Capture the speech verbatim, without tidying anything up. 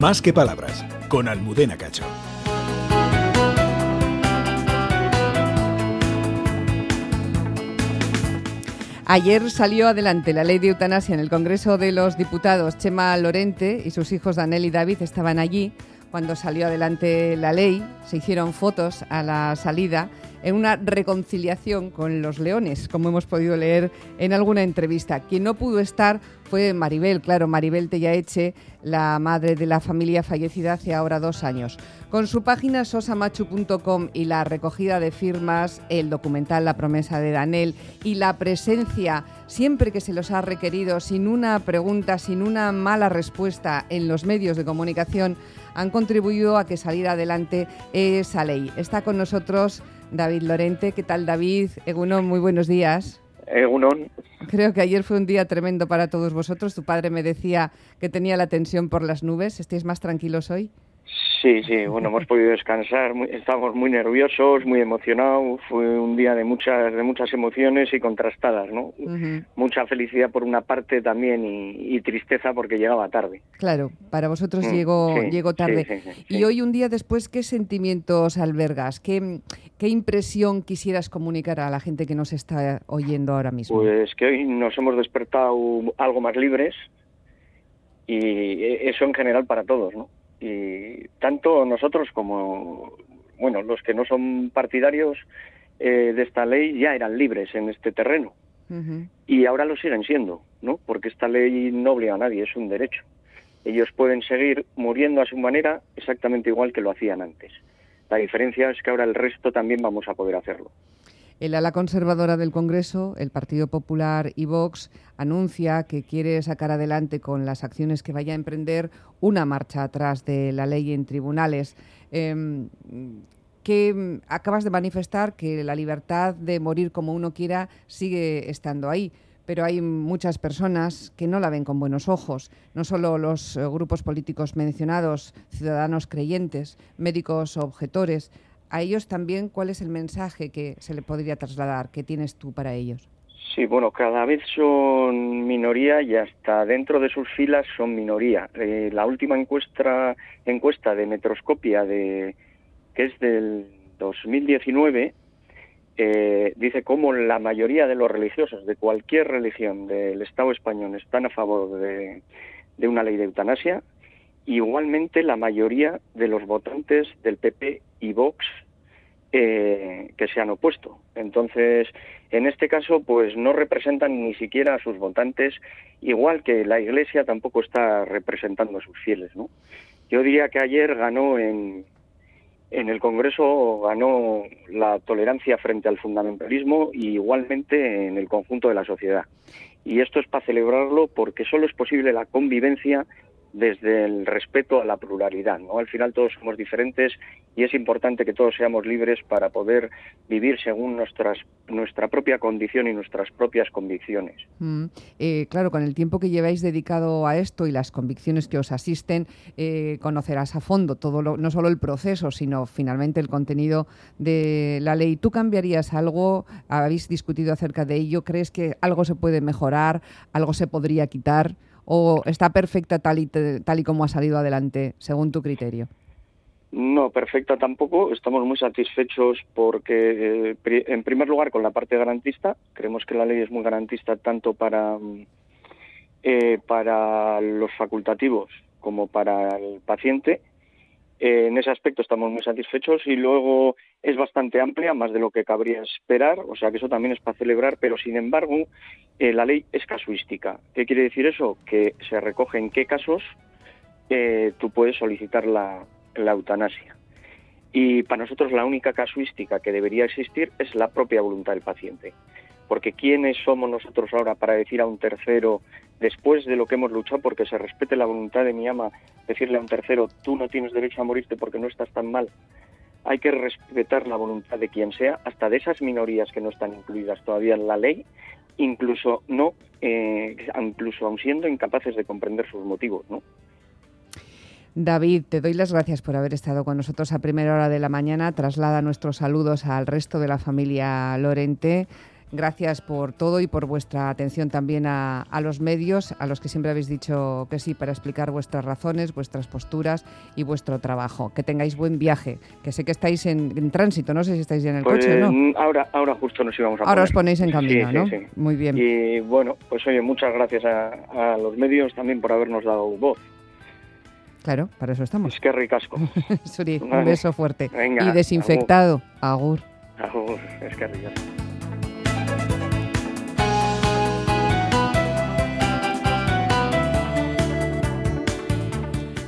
Más que palabras, con Almudena Cacho. Ayer salió adelante la ley de eutanasia en el Congreso de los Diputados. Chema Lorente y sus hijos Daniel y David estaban allí cuando salió adelante la ley. Se hicieron fotos a la salida en una reconciliación con los leones, como hemos podido leer en alguna entrevista. Quien no pudo estar fue Maribel, claro, Maribel Tellaeche, la madre de la familia fallecida hace ahora dos años. Con su página sosamachu punto com y la recogida de firmas, el documental La promesa de Daniel y la presencia, siempre que se los ha requerido, sin una pregunta, sin una mala respuesta en los medios de comunicación, han contribuido a que saliera adelante esa ley. Está con nosotros David Lorente. ¿Qué tal, David? Egunon, muy buenos días. Egunon. Creo que ayer fue un día tremendo para todos vosotros. Tu padre me decía que tenía la tensión por las nubes. ¿Estáis más tranquilos hoy? Sí, sí, bueno, hemos podido descansar, muy, estábamos muy nerviosos, muy emocionados, fue un día de muchas de muchas emociones y contrastadas, ¿no? Uh-huh. Mucha felicidad por una parte también y, y tristeza porque llegaba tarde. Claro, para vosotros mm, llegó, sí, llegó tarde. Sí, sí, sí, y sí. Hoy, un día después, ¿qué sentimientos albergas? ¿Qué, ¿Qué impresión quisieras comunicar a la gente que nos está oyendo ahora mismo? Pues que hoy nos hemos despertado algo más libres y eso en general para todos, ¿no? Y tanto nosotros como, bueno, los que no son partidarios eh, de esta ley ya eran libres en este terreno. Uh-huh. Y ahora lo siguen siendo, ¿no? Porque esta ley no obliga a nadie, es un derecho. Ellos pueden seguir muriendo a su manera exactamente igual que lo hacían antes. La diferencia es que ahora el resto también vamos a poder hacerlo. El ala conservadora del Congreso, el Partido Popular y Vox, anuncia que quiere sacar adelante con las acciones que vaya a emprender una marcha atrás de la ley en tribunales. Eh, que acabas de manifestar que la libertad de morir como uno quiera sigue estando ahí, pero hay muchas personas que no la ven con buenos ojos, no solo los eh, grupos políticos mencionados, ciudadanos creyentes, médicos objetores. A ellos también, ¿cuál es el mensaje que se le podría trasladar? ¿Qué tienes tú para ellos? Sí, bueno, cada vez son minoría y hasta dentro de sus filas son minoría. Eh, la última encuesta, encuesta de Metroscopia, de, que es del dos mil diecinueve, eh, dice cómo la mayoría de los religiosos de cualquier religión del Estado español están a favor de, de una ley de eutanasia. Igualmente, la mayoría de los votantes del P P y Vox eh, que se han opuesto. Entonces, en este caso, pues no representan ni siquiera a sus votantes, igual que la Iglesia tampoco está representando a sus fieles, ¿no? Yo diría que ayer ganó en, en el Congreso, ganó la tolerancia frente al fundamentalismo y igualmente en el conjunto de la sociedad. Y esto es para celebrarlo porque solo es posible la convivencia desde el respeto a la pluralidad, ¿no? Al final todos somos diferentes y es importante que todos seamos libres para poder vivir según nuestras nuestra propia condición y nuestras propias convicciones. Mm, eh, claro, con el tiempo que lleváis dedicado a esto y las convicciones que os asisten, eh, conocerás a fondo todo lo, no solo el proceso, sino finalmente el contenido de la ley. ¿Tú cambiarías algo? ¿Habéis discutido acerca de ello? ¿Crees que algo se puede mejorar? ¿Algo se podría quitar? ¿O está perfecta tal y, tal y como ha salido adelante, según tu criterio? No, perfecta tampoco. Estamos muy satisfechos porque, eh, en primer lugar, con la parte garantista. Creemos que la ley es muy garantista tanto para, eh, para los facultativos como para el paciente. Eh, en ese aspecto estamos muy satisfechos y luego es bastante amplia, más de lo que cabría esperar, o sea que eso también es para celebrar, pero sin embargo eh, la ley es casuística. ¿Qué quiere decir eso? Que se recoge en qué casos eh, tú puedes solicitar la, la eutanasia. Y para nosotros la única casuística que debería existir es la propia voluntad del paciente. Porque ¿quiénes somos nosotros ahora para decir a un tercero, después de lo que hemos luchado porque se respete la voluntad de mi ama, decirle a un tercero, tú no tienes derecho a morirte porque no estás tan mal? Hay que respetar la voluntad de quien sea, hasta de esas minorías que no están incluidas todavía en la ley, incluso no, eh, incluso aun siendo incapaces de comprender sus motivos, ¿no? David, te doy las gracias por haber estado con nosotros a primera hora de la mañana. Traslada nuestros saludos al resto de la familia Lorente. Gracias por todo y por vuestra atención también a, a los medios, a los que siempre habéis dicho que sí para explicar vuestras razones, vuestras posturas y vuestro trabajo. Que tengáis buen viaje, que sé que estáis en, en tránsito, no sé si estáis ya en el pues, coche o no. Ahora, ahora justo nos íbamos a Ahora poner. os ponéis en camino, sí, ¿no? Sí, sí. Muy bien. Y bueno, pues oye, muchas gracias a, a los medios también por habernos dado voz. Claro, para eso estamos. Es que ricasco. Suri, un Vale. beso fuerte. Venga, y desinfectado. Agur. Agur, es que ricasco.